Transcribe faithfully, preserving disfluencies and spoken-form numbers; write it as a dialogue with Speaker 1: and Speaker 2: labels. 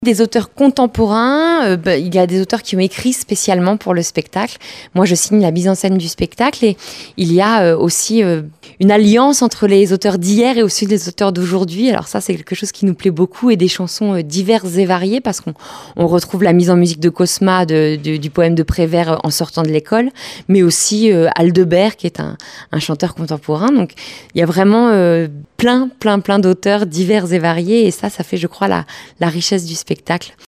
Speaker 1: Des auteurs contemporains, euh, bah, il y a des auteurs qui ont écrit spécialement pour le spectacle. Moi, je signe la mise en scène du spectacle et il y a euh, aussi euh, une alliance entre les auteurs d'hier et aussi les auteurs d'aujourd'hui. Alors ça, c'est quelque chose qui nous plaît beaucoup et des chansons euh, diverses et variées parce qu'on on retrouve la mise en musique de Cosma, de, de, du poème de Prévert en sortant de l'école, mais aussi euh, Aldebert qui est un, un chanteur contemporain. Donc, il y a vraiment euh, plein, plein, plein d'auteurs divers et variés et ça, ça fait, je crois, la, la richesse du spectacle.